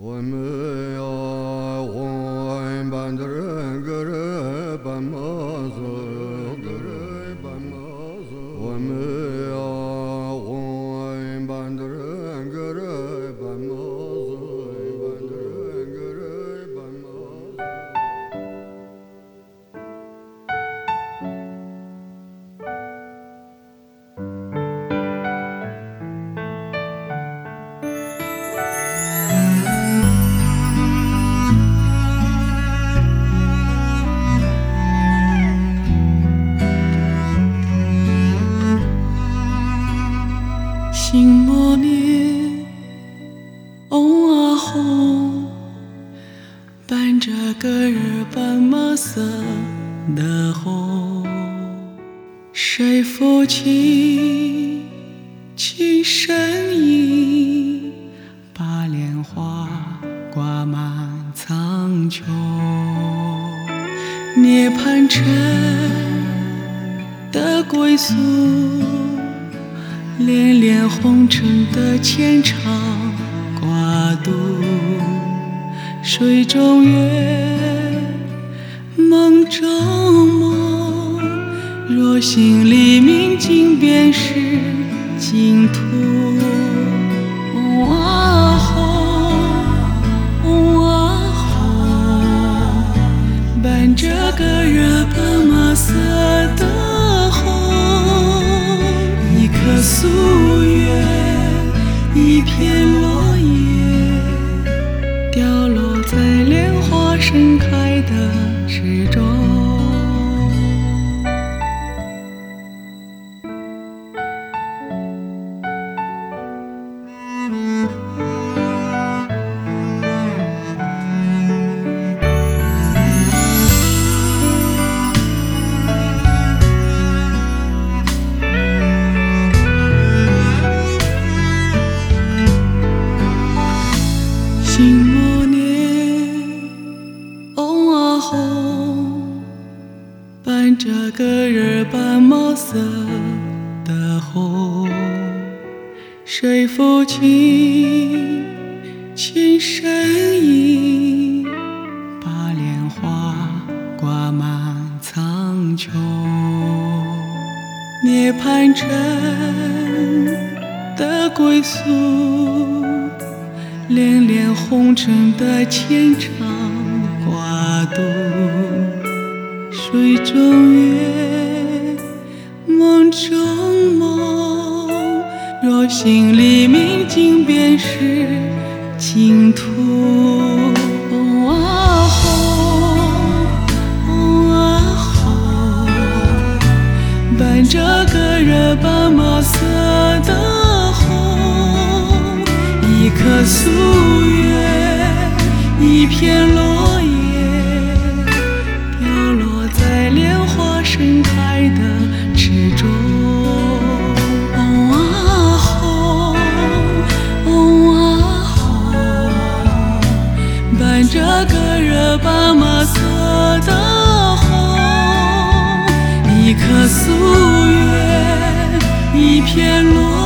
我们呀，我班的人个人班马子，个人班马子。我们呀，我班的人个人班马子，班的人个人班马子。 新末年，红啊红，伴着个日斑马色的红。谁抚琴，琴声音，把莲花挂满苍穹。涅槃城的归宿，恋恋红尘的牵肠挂肚，水中月，梦中梦，若心里明镜便是净土。红啊红，红啊红，伴着个热斑马色的红。一棵素月，一片落叶，掉落在莲花盛开的池中。新末年，红啊红，伴着个日斑马色的红。谁抚琴，琴声音，把莲花挂满苍穹。涅槃城的归宿，恋恋红尘的牵肠挂肚，水中月，梦中梦，若心里明镜便是净土。红啊红，红啊红，伴着个热斑马色的红。一棵素月，一片落叶，掉落在莲花盛开的池中。红啊红，红啊红，伴着个热斑马色的红。一棵素月，一片落叶。